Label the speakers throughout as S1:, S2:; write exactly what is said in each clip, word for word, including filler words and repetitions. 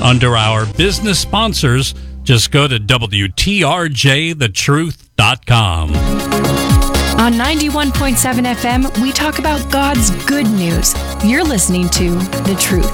S1: Under our business sponsors, just go to W T R J the truth dot com.
S2: On ninety-one point seven F M, we talk about God's good news. You're listening to The Truth.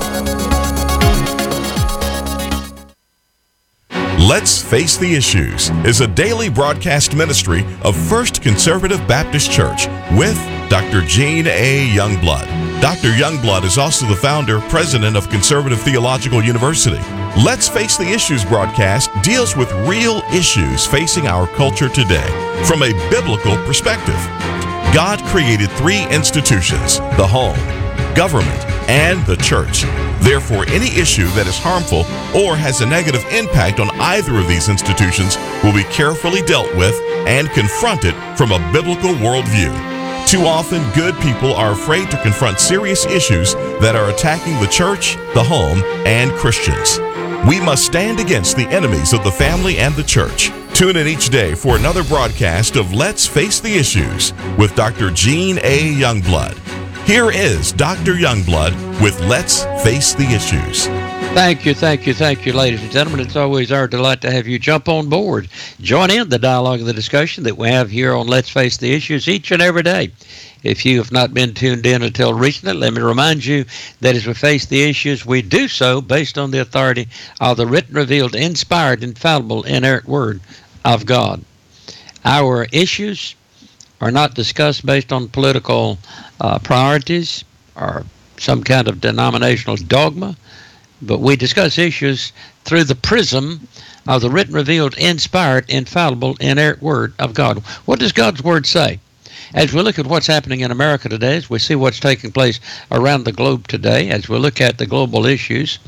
S3: Let's Face the Issues is a daily broadcast ministry of First Conservative Baptist Church with Doctor Gene A. Youngblood. Doctor Youngblood is also the founder, president of Conservative Theological University. Let's Face the Issues broadcast deals with real issues facing our culture today from a biblical perspective. God created three institutions: the home, government, and the church. Therefore, any issue that is harmful or has a negative impact on either of these institutions will be carefully dealt with and confronted from a biblical worldview. Too often, good people are afraid to confront serious issues that are attacking the church, the home, and Christians. We must stand against the enemies of the family and the church. Tune in each day for another broadcast of Let's Face the Issues with Doctor Gene A. Youngblood. Here is Doctor Youngblood with Let's Face the Issues.
S4: Thank you, thank you, thank you, ladies and gentlemen. It's always our delight to have you jump on board. Join in the dialogue and the discussion that we have here on Let's Face the Issues each and every day. If you have not been tuned in until recently, let me remind you that as we face the issues, we do so based on the authority of the written, revealed, inspired, infallible, inerrant Word of God. Our issues are not discussed based on political uh, priorities or some kind of denominational dogma, but we discuss issues through the prism of the written, revealed, inspired, infallible, inerrant Word of God. What does God's Word say? As we look at what's happening in America today, as we see what's taking place around the globe today, as we look at the global issues,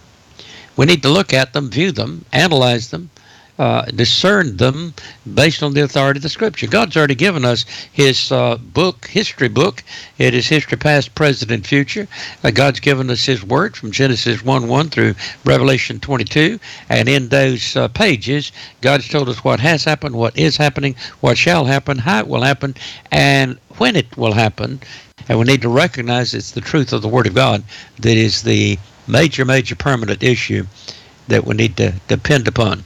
S4: we need to look at them, view them, analyze them, uh, discern them based on the authority of the Scripture. God's already given us His uh, book, history book. It is history past, present, and future. Uh, God's given us His Word from Genesis one one through Revelation twenty-two. And in those uh, pages, God's told us what has happened, what is happening, what shall happen, how it will happen, and when it will happen. And we need to recognize it's the truth of the Word of God that is the major, major permanent issue that we need to depend upon.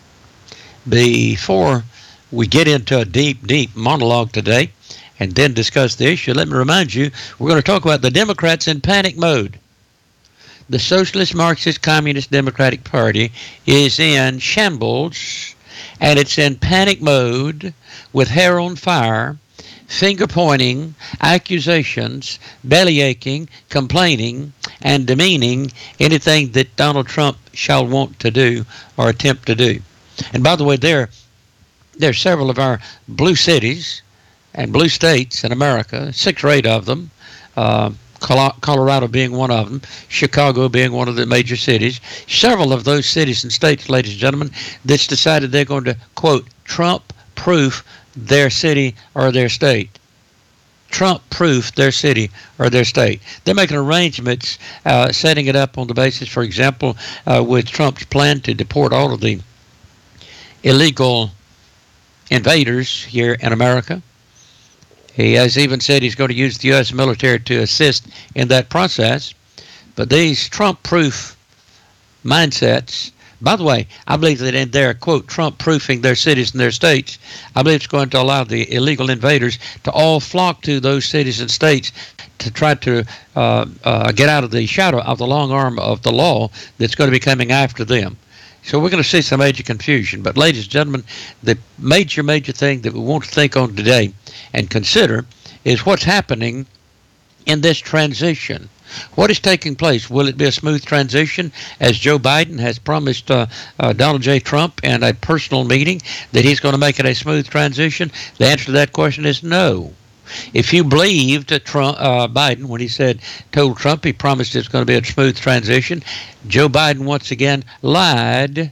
S4: Before we get into a deep, deep monologue today and then discuss the issue, let me remind you, we're going to talk about the Democrats in panic mode. The Socialist, Marxist, Communist Democratic Party is in shambles, and it's in panic mode with hair on fire, finger-pointing, accusations, belly-aching, complaining, and demeaning anything that Donald Trump shall want to do or attempt to do. And by the way, there, there are several of our blue cities and blue states in America, six or eight of them, uh, Colorado being one of them, Chicago being one of the major cities, several of those cities and states, ladies and gentlemen, that's decided they're going to, quote, Trump-proof their city or their state. Trump-proof their city or their state. They're making arrangements, uh, setting it up on the basis, for example, uh, with Trump's plan to deport all of the illegal invaders here in America. He has even said he's going to use the U S military to assist in that process. But these Trump-proof mindsets, by the way, I believe that in their, quote, Trump-proofing their cities and their states, I believe it's going to allow the illegal invaders to all flock to those cities and states to try to uh, uh, get out of the shadow of the long arm of the law that's going to be coming after them. So we're going to see some major confusion. But ladies and gentlemen, the major, major thing that we want to think on today and consider is what's happening in this transition. What is taking place? Will it be a smooth transition, as Joe Biden has promised uh, uh, Donald J. Trump in a personal meeting that he's going to make it a smooth transition? The answer to that question is no. If you believed Trump, uh, Biden when he said, told Trump he promised it's going to be a smooth transition, Joe Biden once again lied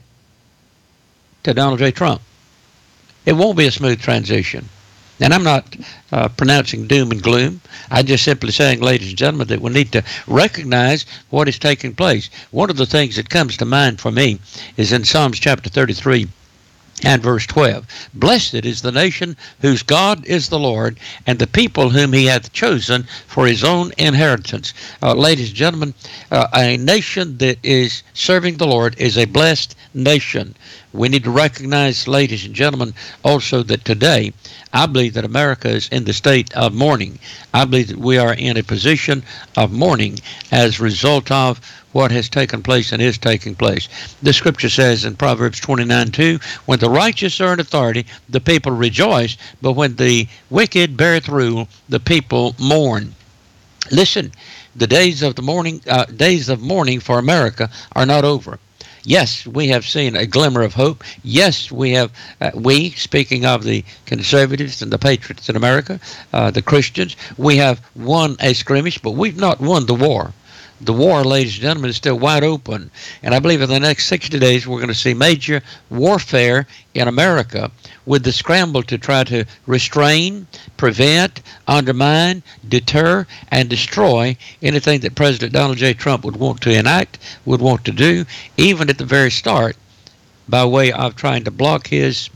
S4: to Donald J. Trump. It won't be a smooth transition. And I'm not uh, pronouncing doom and gloom. I'm just simply saying, ladies and gentlemen, that we need to recognize what is taking place. One of the things that comes to mind for me is in Psalms chapter thirty-three and verse twelve. Blessed is the nation whose God is the Lord, and the people whom he hath chosen for his own inheritance. Uh, ladies and gentlemen, uh, a nation that is serving the Lord is a blessed nation. We need to recognize, ladies and gentlemen, also that today, I believe that America is in the state of mourning. I believe that we are in a position of mourning as a result of what has taken place and is taking place. The scripture says in Proverbs twenty-nine two, when the righteous are in authority, the people rejoice, but when the wicked beareth rule, the people mourn. Listen, the days of the mourning, uh, days of mourning for America are not over. Yes, we have seen a glimmer of hope. Yes, we have, uh, we, speaking of the conservatives and the patriots in America, uh, the Christians, we have won a skirmish, but we've not won the war. The war, ladies and gentlemen, is still wide open. And I believe in the next sixty days, we're going to see major warfare in America with the scramble to try to restrain, prevent, undermine, deter, and destroy anything that President Donald J. Trump would want to enact, would want to do, even at the very start, by way of trying to block his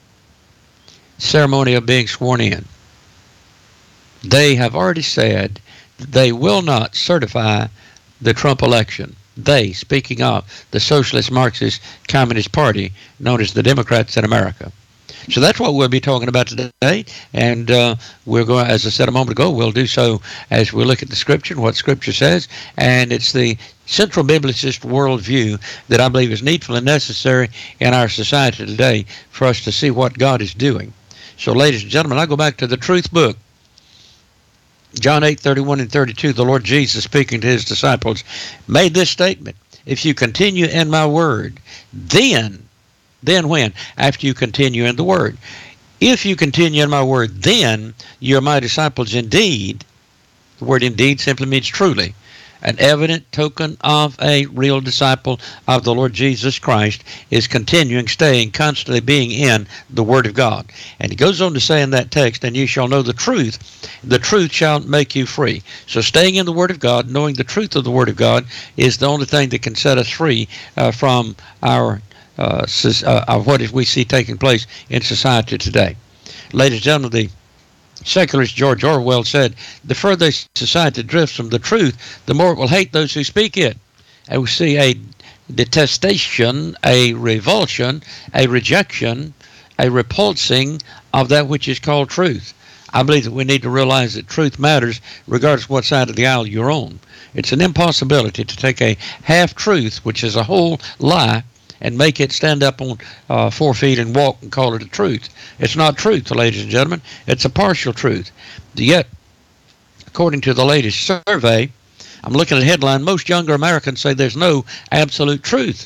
S4: ceremony of being sworn in. They have already said that they will not certify the Trump election. They, speaking of the Socialist Marxist Communist Party, known as the Democrats in America. So that's what we'll be talking about today, and uh, we're going, as I said a moment ago, we'll do so as we look at the Scripture and what Scripture says, and it's the central biblicist worldview that I believe is needful and necessary in our society today for us to see what God is doing. So, ladies and gentlemen, I go back to the Truth Book. John eight thirty-one and thirty-two, the Lord Jesus, speaking to his disciples, made this statement: if you continue in my word, then, then when? After you continue in the word. If you continue in my word, then you're my disciples indeed. The word indeed simply means truly. An evident token of a real disciple of the Lord Jesus Christ is continuing, staying, constantly being in the Word of God. And he goes on to say in that text, and you shall know the truth, the truth shall make you free. So staying in the Word of God, knowing the truth of the Word of God, is the only thing that can set us free uh, from our uh, uh, what we see taking place in society today. Ladies and gentlemen, the secularist George Orwell said, the further society drifts from the truth, the more it will hate those who speak it. And we see a detestation, a revulsion, a rejection, a repulsing of that which is called truth. I believe that we need to realize that truth matters regardless of what side of the aisle you're on. It's an impossibility to take a half-truth, which is a whole lie, and make it stand up on uh, four feet and walk and call it a truth. It's not truth, ladies and gentlemen. It's a partial truth. Yet, according to the latest survey, I'm looking at the headline, most younger Americans say there's no absolute truth.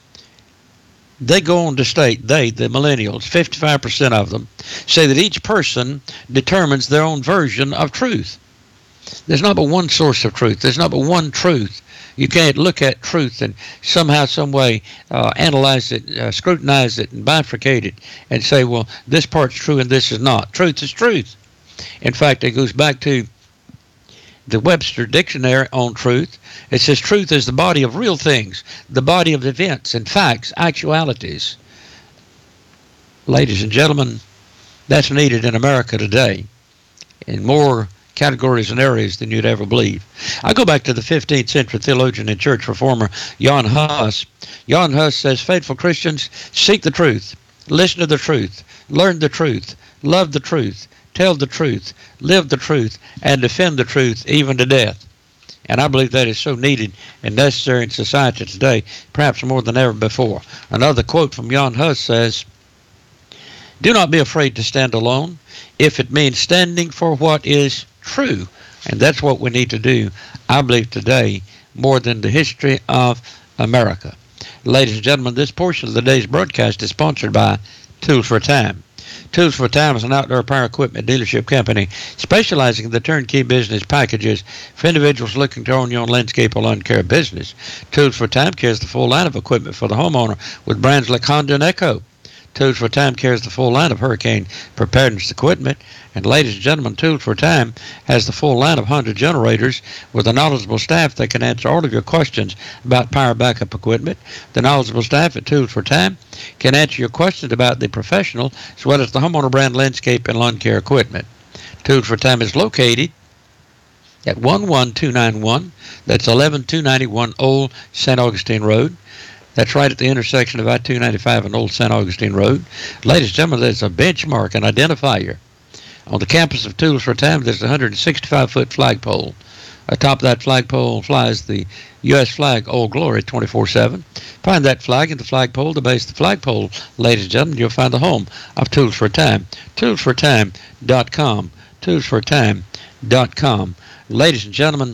S4: They go on to state, they, the millennials, fifty-five percent of them, say that each person determines their own version of truth. There's not but one source of truth. There's not but one truth. You can't look at truth and somehow, some way uh, analyze it, uh, scrutinize it, and bifurcate it and say, well, this part's true and this is not. Truth is truth. In fact, it goes back to the Webster Dictionary on truth. It says truth is the body of real things, the body of events and facts, actualities. Ladies and gentlemen, that's needed in America today in more categories and areas than you'd ever believe. I go back to the fifteenth century theologian and church reformer Jan Hus. Jan Hus says, faithful Christians, seek the truth, listen to the truth, learn the truth, love the truth, tell the truth, live the truth, and defend the truth even to death. And I believe that is so needed and necessary in society today, perhaps more than ever before. Another quote from Jan Hus says, do not be afraid to stand alone if it means standing for what is true. And that's what we need to do, I believe, today more than the history of America. Ladies and gentlemen, this portion of the day's broadcast is sponsored by Tools for Time. Tools for Time is an outdoor power equipment dealership company specializing in the turnkey business packages for individuals looking to own your own landscape or lawn care business. Tools for Time carries the full line of equipment for the homeowner with brands like Honda and Echo. Tools for a Time carries the full line of hurricane preparedness equipment. And ladies and gentlemen, Tools for a Time has the full line of Honda generators with a knowledgeable staff that can answer all of your questions about power backup equipment. The knowledgeable staff at Tools for a Time can answer your questions about the professional as well as the homeowner brand landscape and lawn care equipment. Tools for a Time is located at one one two nine one. That's eleven two ninety-one Old Saint Augustine Road. That's right at the intersection of I two ninety-five and Old Saint Augustine Road. Ladies and gentlemen, there's a benchmark, an identifier. On the campus of Tools for a Time, there's a one hundred sixty-five foot flagpole. Atop that flagpole flies the U S flag, Old Glory, twenty-four seven. Find that flag in the flagpole. The base of the flagpole, ladies and gentlemen, you'll find the home of Tools for a Time. tools for a time dot com. tools for a time dot com. Ladies and gentlemen,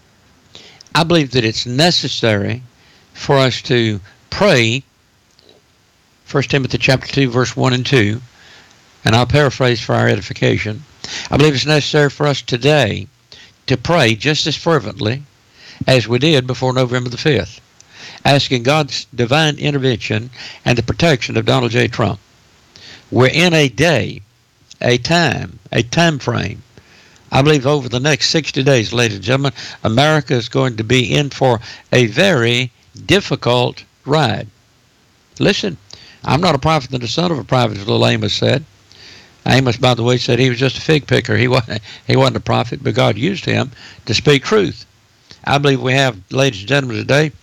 S4: I believe that it's necessary for us to pray. First Timothy chapter two, verse one and two, and I'll paraphrase for our edification. I believe it's necessary for us today to pray just as fervently as we did before November the fifth, asking God's divine intervention and the protection of Donald J. Trump. We're in a day, a time, a time frame. I believe over the next sixty days, ladies and gentlemen, America is going to be in for a very difficult ride. Listen, I'm not a prophet and the son of a prophet, as little Amos said. Amos, by the way, said he was just a fig picker. He wasn't, he wasn't a prophet, but God used him to speak truth. I believe we have, ladies and gentlemen, today,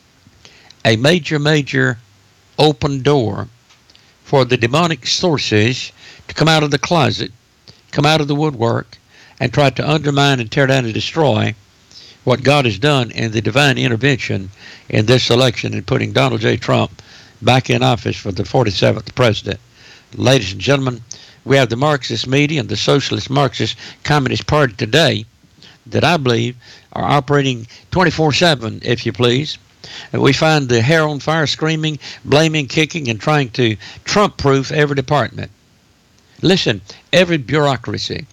S4: a major, major open door for the demonic sources to come out of the closet, come out of the woodwork, and try to undermine and tear down and destroy what God has done in the divine intervention in this election and putting Donald J. Trump back in office for the forty-seventh president. Ladies and gentlemen, we have the Marxist media and the Socialist Marxist Communist Party today that I believe are operating twenty-four seven, if you please. And we find the hair on fire, screaming, blaming, kicking, and trying to Trump-proof every department. Listen, every bureaucracy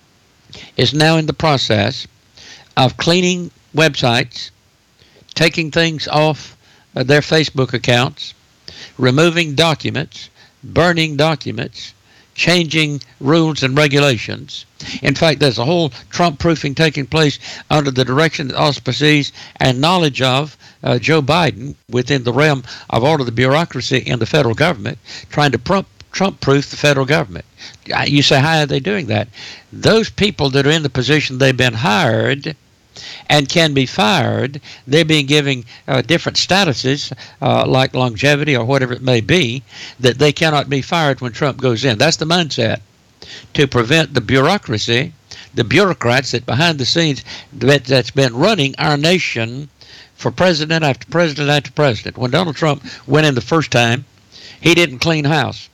S4: is now in the process of cleaning websites, taking things off uh, their Facebook accounts, removing documents, burning documents, changing rules and regulations. In fact, there's a whole Trump-proofing taking place under the direction, auspices, and knowledge of uh, Joe Biden within the realm of all of the bureaucracy in the federal government, trying to Trump Trump-proof the federal government. You say, how are they doing that? Those people that are in the position they've been hired and can be fired, they're being given uh, different statuses, uh, like longevity or whatever it may be, that they cannot be fired when Trump goes in. That's the mindset, to prevent the bureaucracy, the bureaucrats that behind the scenes that, that's been running our nation for president after president after president. When Donald Trump went in the first time, he didn't clean house.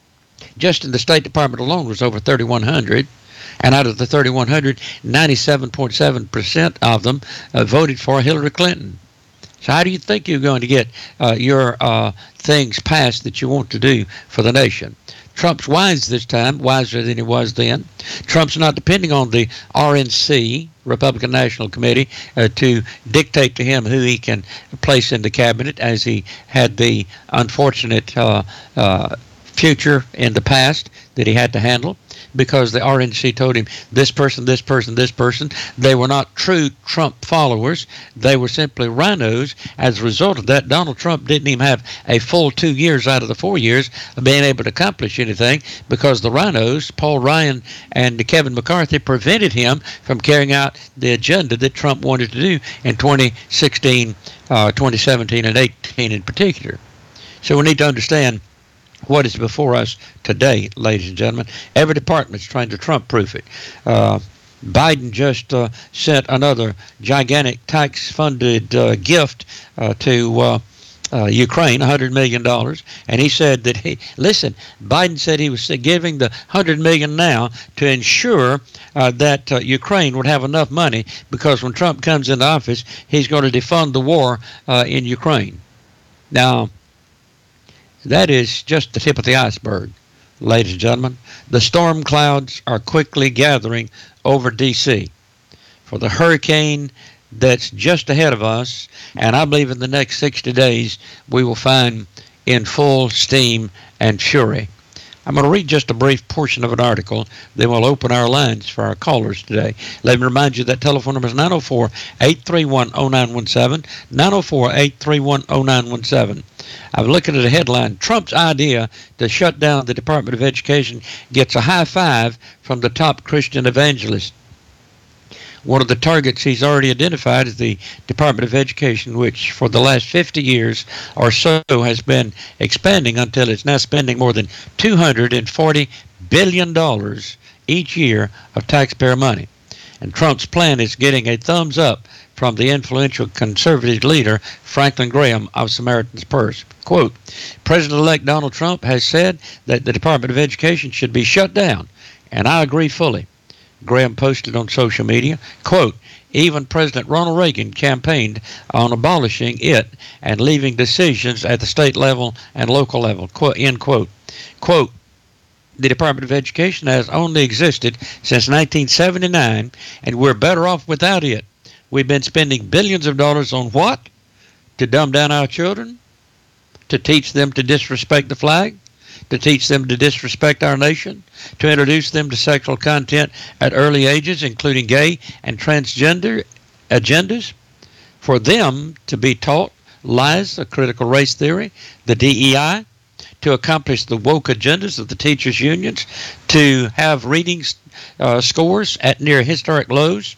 S4: Just in the State Department alone was over thirty-one hundred, and out of the thirty-one hundred, ninety-seven point seven percent of them uh, voted for Hillary Clinton. So how do you think you're going to get uh, your uh, things passed that you want to do for the nation? Trump's wise this time, wiser than he was then. Trump's not depending on the R N C, Republican National Committee, uh, to dictate to him who he can place in the cabinet, as he had the unfortunate uh, uh, future in the past that he had to handle, because the R N C told him this person, this person, this person. They were not true Trump followers. They were simply rhinos. As a result of that, Donald Trump didn't even have a full two years out of the four years of being able to accomplish anything, because the rhinos, Paul Ryan and Kevin McCarthy, prevented him from carrying out the agenda that Trump wanted to do in twenty sixteen, uh, twenty seventeen, and eighteen in particular. So we need to understand what is before us today, ladies and gentlemen. Every department's trying to Trump-proof it. Uh, Biden just uh, sent another gigantic tax-funded uh, gift uh, to uh, uh, Ukraine, one hundred million dollars, and he said that he, listen, Biden said he was giving the one hundred million dollars now to ensure uh, that uh, Ukraine would have enough money, because when Trump comes into office, he's going to defund the war uh, in Ukraine. Now, that is just the tip of the iceberg, ladies and gentlemen. The storm clouds are quickly gathering over D C for the hurricane that's just ahead of us, and I believe in the next sixty days we will find in full steam and fury. I'm going to read just a brief portion of an article, then we'll open our lines for our callers today. Let me remind you that telephone number is nine oh four, eight three one, oh nine one seven, nine oh four, eight three one, oh nine one seven. I'm looking at a headline, Trump's idea to shut down the Department of Education gets a high five from the top Christian evangelist. One of the targets he's already identified is the Department of Education, which for the last fifty years or so has been expanding until it's now spending more than two hundred forty billion dollars each year of taxpayer money. And Trump's plan is getting a thumbs up from the influential conservative leader, Franklin Graham of Samaritan's Purse. Quote, President-elect Donald Trump has said that the Department of Education should be shut down, and I agree fully. Graham posted on social media, quote, even President Ronald Reagan campaigned on abolishing it and leaving decisions at the state level and local level, quote, end quote. Quote, the Department of Education has only existed since nineteen seventy-nine, and we're better off without it. We've been spending billions of dollars on what? To dumb down our children? To teach them to disrespect the flag? To teach them to disrespect our nation, to introduce them to sexual content at early ages, including gay and transgender agendas, for them to be taught lies, a critical race theory, the D E I, to accomplish the woke agendas of the teachers' unions, to have reading uh, scores at near historic lows,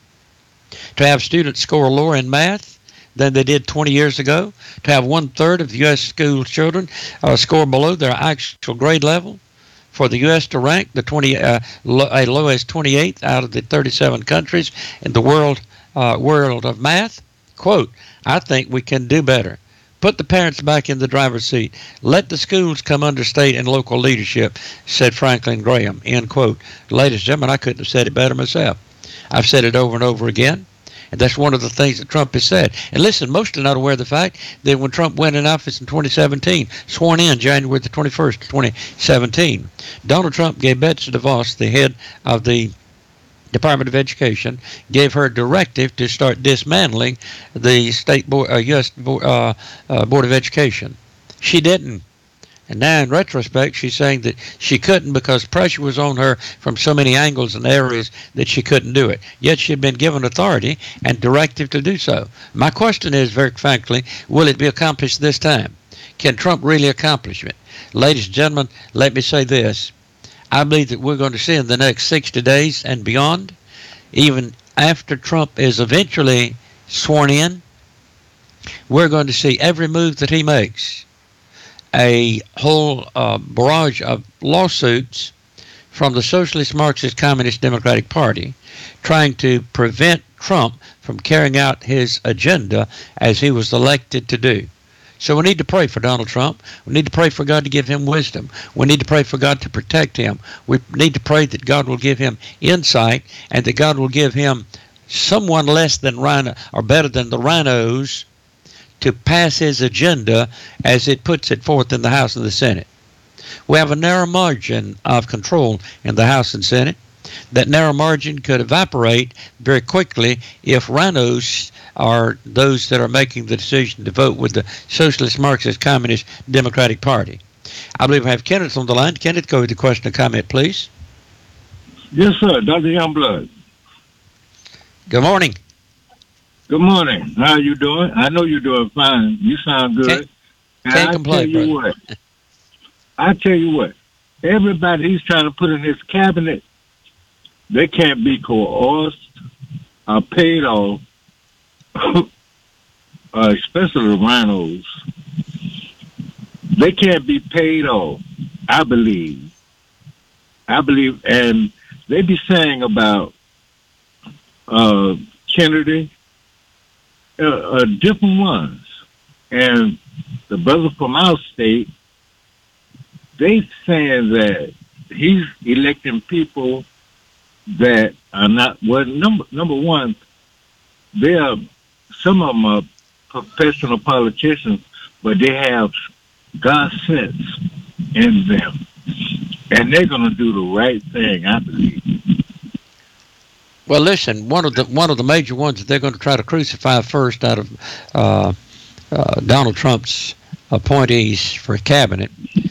S4: to have students score lower in math than they did twenty years ago, to have one-third of the U S school children uh, score below their actual grade level, for the U S to rank the twenty, uh, lo- a low as twenty-eighth out of the thirty-seven countries in the world uh, world of math. Quote, I think we can do better. Put the parents back in the driver's seat. Let the schools come under state and local leadership, said Franklin Graham, end quote. Ladies and gentlemen, I couldn't have said it better myself. I've said it over and over again. And that's one of the things that Trump has said. And listen, most are not aware of the fact that when Trump went in office in twenty seventeen, sworn in January the twenty-first, twenty seventeen, Donald Trump gave Betsy DeVos, the head of the Department of Education, gave her a directive to start dismantling the state board, uh, U S uh, uh, Board of Education. She didn't. And now in retrospect, she's saying that she couldn't because pressure was on her from so many angles and areas that she couldn't do it. Yet she had been given authority and directive to do so. My question is, very frankly, will it be accomplished this time? Can Trump really accomplish it? Ladies and gentlemen, let me say this. I believe that we're going to see in the next sixty days and beyond, even after Trump is eventually sworn in, we're going to see every move that he makes, a whole uh, barrage of lawsuits from the Socialist Marxist Communist Democratic Party trying to prevent Trump from carrying out his agenda as he was elected to do. So we need to pray for Donald Trump. We need to pray for God to give him wisdom. We need to pray for God to protect him. We need to pray that God will give him insight and that God will give him someone less than rhino or better than the rhinos to pass his agenda as it puts it forth in the House and the Senate. We have a narrow margin of control in the House and Senate. That narrow margin could evaporate very quickly if rhinos are those that are making the decision to vote with the Socialist Marxist Communist Democratic Party. I believe I have Kenneth on the line. Kenneth, go with the question or comment, please.
S5: Yes, sir. Doctor Youngblood.
S4: Good morning.
S5: Good morning. How are you doing? I know you're doing fine. You sound good.
S4: Can't,
S5: and
S4: can't
S5: I
S4: complain,
S5: tell you
S4: brother.
S5: what. I tell you what. Everybody he's trying to put in his cabinet, they can't be coerced or paid off, uh, especially the rhinos. They can't be paid off, I believe. I believe, and they be saying about uh, Kennedy, Uh, uh, different ones. And the brother from our state, they saying that he's electing people that are not, well, number, number one, they are, some of them are professional politicians, but they have God sense in them. And they're going to do the right thing, I believe.
S4: Well, listen, one of the one of the major ones that they're going to try to crucify first out of uh, uh, Donald Trump's appointees for cabinet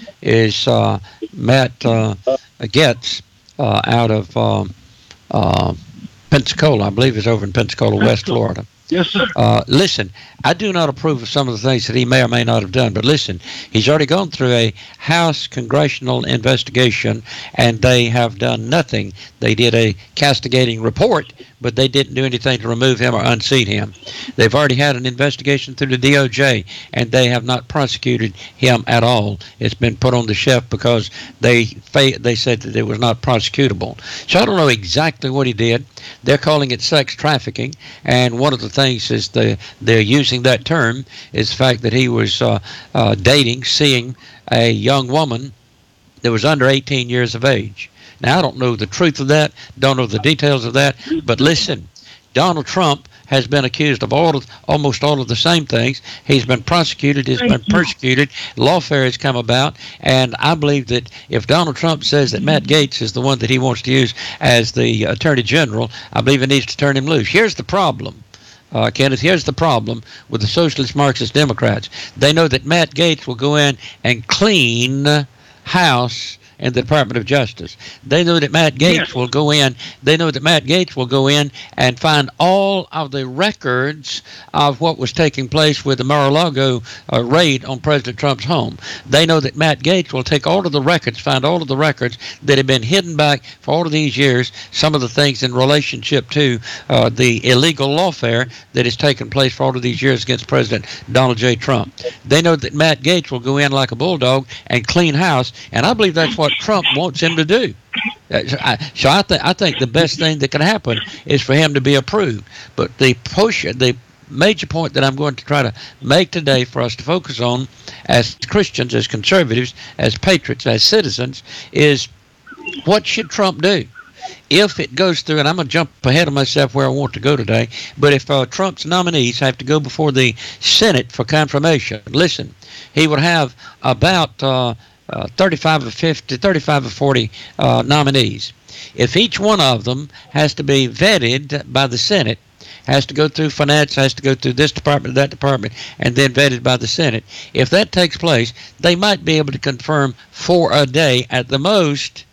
S4: is uh, Matt uh, Gaetz uh, out of uh, uh, Pensacola. I believe it's over in Pensacola, West Florida.
S5: Yes, sir.
S4: Uh, listen, I do not approve of some of the things that he may or may not have done, but listen, he's already gone through a House congressional investigation, and they have done nothing. They did a castigating report, but they didn't do anything to remove him or unseat him. They've already had an investigation through the D O J, and they have not prosecuted him at all. It's been put on the shelf because they they said that it was not prosecutable. So I don't know exactly what he did. They're calling it sex trafficking, and one of the things is the, they're using that term is the fact that he was uh, uh, dating, seeing a young woman that was under eighteen years of age. Now, I don't know the truth of that, don't know the details of that, but listen, Donald Trump has been accused of all of, almost all of the same things. He's been prosecuted, he's been persecuted, lawfare has come about, and I believe that if Donald Trump says that Matt Gaetz is the one that he wants to use as the Attorney General, I believe he needs to turn him loose. Here's the problem. Uh, Kenneth, here's the problem with the Socialist Marxist Democrats. They know that Matt Gaetz will go in and clean house in the Department of Justice. They know that Matt Gaetz yes. will go in. They know that Matt Gaetz will go in and find all of the records of what was taking place with the Mar-a-Lago uh, raid on President Trump's home. They know that Matt Gaetz will take all of the records, find all of the records that have been hidden back for all of these years, some of the things in relationship to uh, the illegal lawfare that has taken place for all of these years against President Donald J. Trump. They know that Matt Gaetz will go in like a bulldog and clean house, and I believe that's what what Trump wants him to do. So I, so I, th- I think the best thing that can happen is for him to be approved. But the push, the major point that I'm going to try to make today for us to focus on as Christians, as conservatives, as patriots, as citizens, is what should Trump do? If it goes through, and I'm going to jump ahead of myself where I want to go today, but if uh, Trump's nominees have to go before the Senate for confirmation, listen, he would have about uh, Uh, thirty-five or fifty, thirty-five or forty uh, nominees. If each one of them has to be vetted by the Senate, has to go through finance, has to go through this department, that department, and then vetted by the Senate, if that takes place, they might be able to confirm four a day at the most.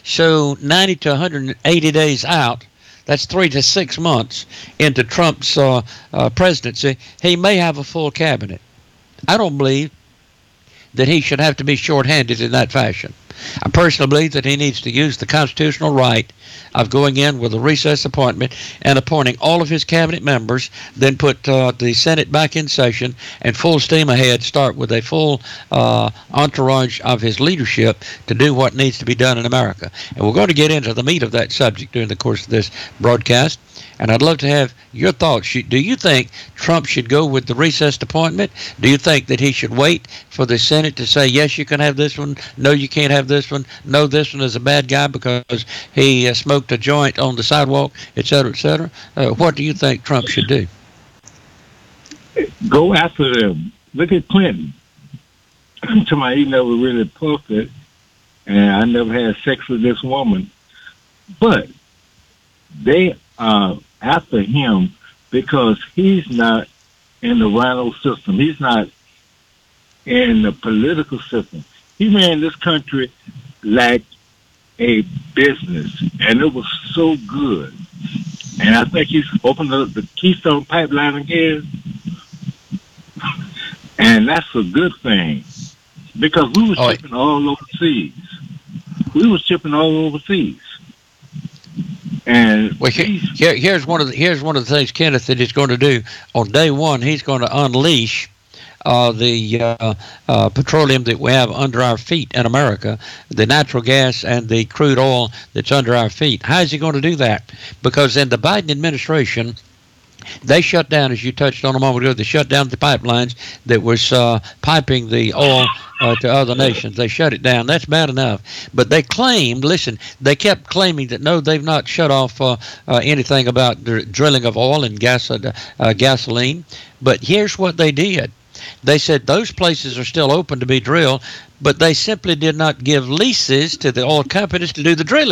S4: So ninety to one hundred eighty days out, that's three to six months into Trump's uh, uh, presidency, he may have a full cabinet. I don't believe that he should have to be shorthanded in that fashion. I personally believe that he needs to use the constitutional right of going in with a recess appointment and appointing all of his cabinet members, then put uh, the Senate back in session and full steam ahead, start with a full uh, entourage of his leadership to do what needs to be done in America. And we're going to get into the meat of that subject during the course of this broadcast. And I'd love to have your thoughts. Do you think Trump should go with the recessed appointment? Do you think that he should wait for the Senate to say, yes, you can have this one, no, you can't have this one, no, this one is a bad guy because he uh, smoked a joint on the sidewalk, et cetera, et cetera? Uh, what do you think Trump should do?
S5: Go after them. Look at Clinton. To my, he never really posted, and I never had sex with this woman. But they are after him because he's not in the rhino system. He's not in the political system. He ran this country like a business, and it was so good. And I think he's opened up the Keystone Pipeline again, and that's a good thing because we were
S4: oh,
S5: shipping all overseas. We were shipping all overseas. And
S4: well, here, here's one of the, here's one of the things, Kenneth, that he's going to do on day one. He's going to unleash uh, the uh, uh, petroleum that we have under our feet in America, the natural gas and the crude oil that's under our feet. How is he going to do that? Because in the Biden administration, they shut down, as you touched on a moment ago, they shut down the pipelines that was uh, piping the oil uh, to other nations. They shut it down. That's bad enough. But they claimed, listen, they kept claiming that, no, they've not shut off uh, uh, anything about the drilling of oil and gas, uh, uh, gasoline. But here's what they did. They said those places are still open to be drilled, but they simply did not give leases to the oil companies to do the drilling.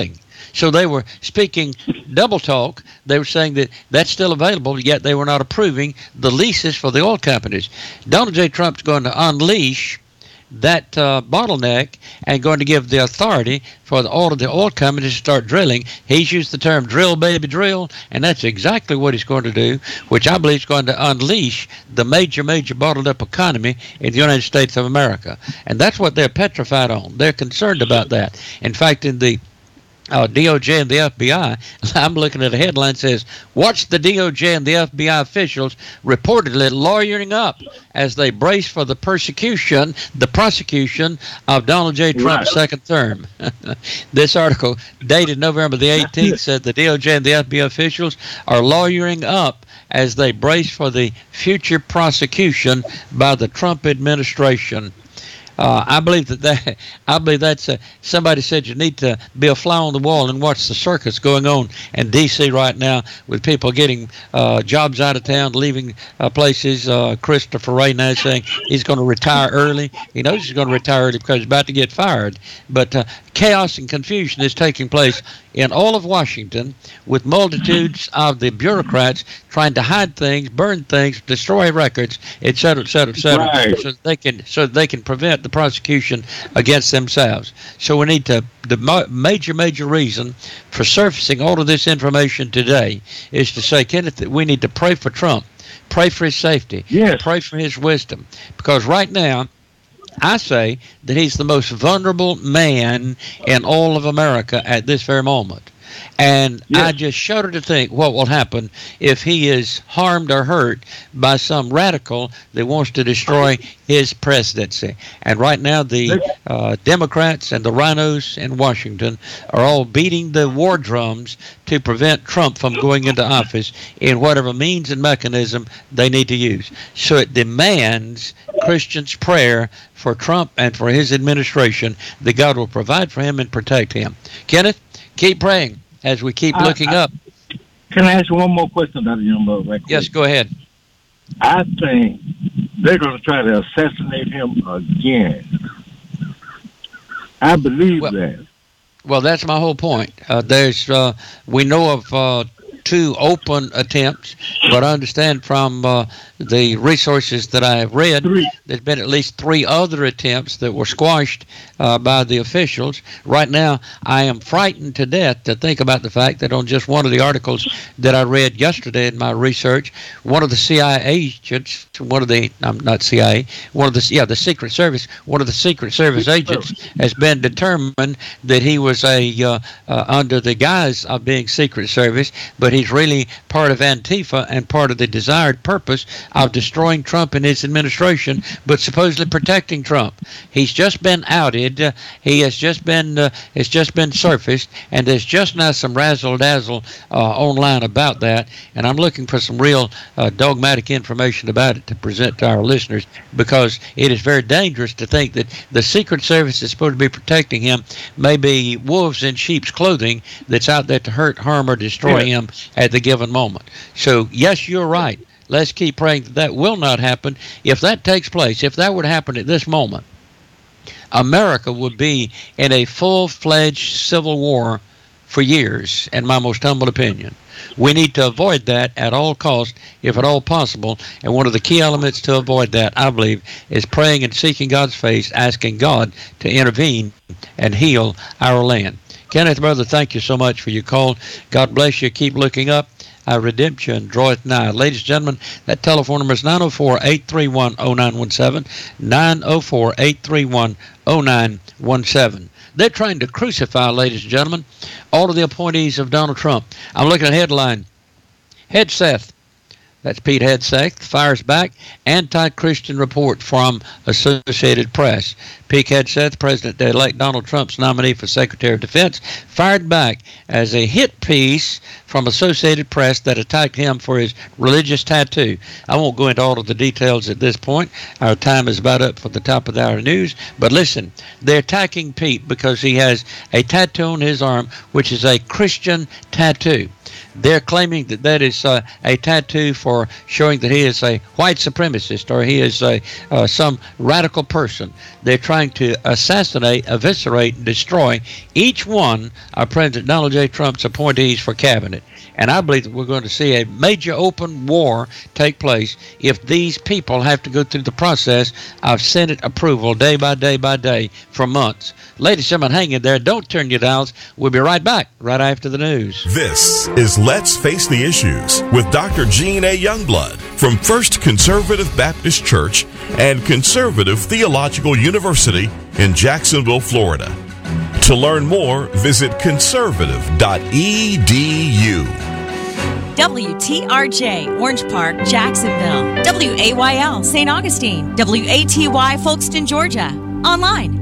S4: So they were speaking double talk. They were saying that that's still available, yet they were not approving the leases for the oil companies. Donald J. Trump's going to unleash that uh, bottleneck and going to give the authority for the, all of the oil companies to start drilling. He's used the term drill, baby, drill, and that's exactly what he's going to do, which I believe is going to unleash the major, major bottled up economy in the United States of America. And that's what they're petrified on. They're concerned about that. In fact, in the Uh, D O J and the F B I, I'm looking at a headline that says, watch the D O J and the F B I officials reportedly lawyering up as they brace for the persecution, the prosecution of Donald J. Trump's
S5: Right.
S4: second term. This article, dated November the eighteenth, said the D O J and the F B I officials are lawyering up as they brace for the future prosecution by the Trump administration. Uh, I believe that, that I believe that's uh, somebody said you need to be a fly on the wall and watch the circus going on in D C right now with people getting uh, jobs out of town, leaving uh, places. Uh, Christopher Wray now saying he's going to retire early. He knows he's going to retire early because he's about to get fired. But uh, chaos and confusion is taking place in all of Washington with multitudes of the bureaucrats trying to hide things, burn things, destroy records, et cetera, et cetera, et cetera,
S5: Right.
S4: so that they can so that they can prevent the prosecution against themselves. So we need to, the mo- major, major reason for surfacing all of this information today is to say, Kenneth, that we need to pray for Trump, pray for his safety,
S5: Yes.
S4: pray for his wisdom, because right now, I say that he's the most vulnerable man in all of America at this very moment. And
S5: Yes.
S4: I just shudder to think what will happen if he is harmed or hurt by some radical that wants to destroy his presidency. And right now, the uh, Democrats and the rhinos in Washington are all beating the war drums to prevent Trump from going into office in whatever means and mechanism they need to use. So it demands Christians' prayer for Trump and for his administration that God will provide for him and protect him. Kenneth, keep praying as we keep
S5: I-
S4: looking
S5: I-
S4: up.
S5: Can I ask you one more question, Doctor Youngblood? Right quick?
S4: Yes, go ahead.
S5: I think they're going to try to assassinate him again. I believe
S4: Well-
S5: that.
S4: Well, that's my whole point. Uh, there's, uh, we know of uh, two open attempts, but I understand from uh, the resources that I have read,
S5: Three.
S4: there's been at least three other attempts that were squashed uh, by the officials. Right now, I am frightened to death to think about the fact that on just one of the articles that I read yesterday in my research, one of the C I A agents, one of the, um, not C I A, one of the, yeah, the Secret Service, one of the Secret Service agents has been determined that he was a, uh, uh, under the guise of being Secret Service, but he's really part of Antifa and part of the desired purpose of destroying Trump and his administration, but supposedly protecting Trump. He's just been outed. Uh, he has just been uh, has just been surfaced, and there's just now some razzle dazzle uh, online about that. And I'm looking for some real uh, dogmatic information about it to present to our listeners, because it is very dangerous to think that the Secret Service that's supposed to be protecting him may be wolves in sheep's clothing that's out there to hurt, harm, or destroy
S5: Yeah.
S4: him at the given moment. So yes, you're right. Let's keep praying that that will not happen. If that takes place, if that would happen at this moment, America would be in a full-fledged civil war for years, in my most humble opinion. We need to avoid that at all costs, if at all possible. And one of the key elements to avoid that, I believe, is praying and seeking God's face, asking God to intervene and heal our land. Kenneth, brother, thank you so much for your call. God bless you. Keep looking up. Our redemption draweth nigh. Ladies and gentlemen, that telephone number is nine oh four, eight three one, oh nine one seven, nine oh four, eight three one, oh nine one seven. They're trying to crucify, ladies and gentlemen, all of the appointees of Donald Trump. I'm looking at a headline. Hegseth, that's Pete Hegseth, fires back. Anti-Christian report from Associated Press. Pete Hegseth, President-elect Donald Trump's nominee for Secretary of Defense, fired back as a hit piece from Associated Press that attacked him for his religious tattoo. I won't go into all of the details at this point. Our time is about up for the top of the hour news. But listen, they're attacking Pete because he has a tattoo on his arm, which is a Christian tattoo. They're claiming that that is uh, a tattoo for showing that he is a white supremacist or he is a uh, some radical person. They're trying to assassinate, eviscerate, and destroy each one of President Donald J. Trump's appointees for cabinet. And I believe that we're going to see a major open war take place if these people have to go through the process of Senate approval day by day by day for months. Ladies and gentlemen, hang in there. Don't turn your dials. We'll be right back right after the news.
S3: This is Let's Face the Issues with Doctor Gene A. Youngblood from First Conservative Baptist Church and Conservative Theological University in Jacksonville, Florida. To learn more, visit conservative dot e d u.
S6: W T R J, Orange Park, Jacksonville. W A Y L, Saint Augustine. W A T Y, Folkston, Georgia. Online